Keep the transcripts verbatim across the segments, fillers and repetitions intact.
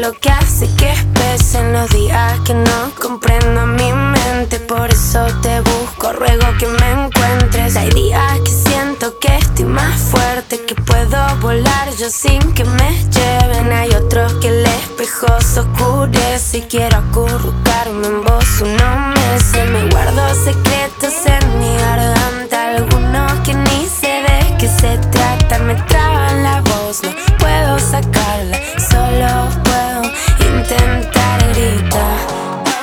lo que hace que pesen los días que no comprendo mi mente. Por eso te busco, ruego que me encuentres. Hay días que siento que estoy más fuerte, que puedo volar yo sin que me lleven. Hay otros que el espejo se oscurece y quiero acurrucarme en vos unos meses. Me guardo secretos en mi garganta, algunos que ni sé de qué se tratan. Me traban la voz, no puedo sacarla, solo puedo intentar gritar.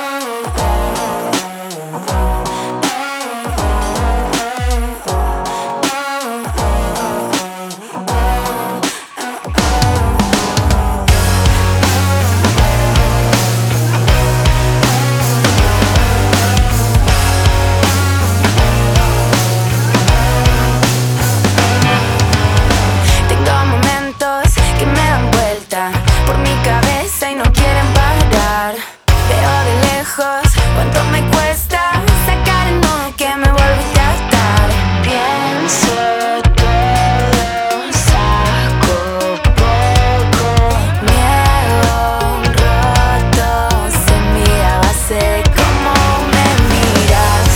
Cuánto me cuesta sacar el no que me volviste a estar. Pienso todo, saco poco. Miedo roto, se mira a base de cómo me miras.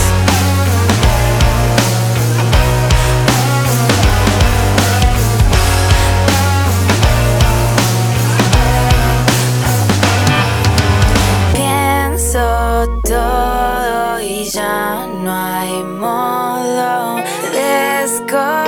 Pienso todo y ya no hay modo de escoger.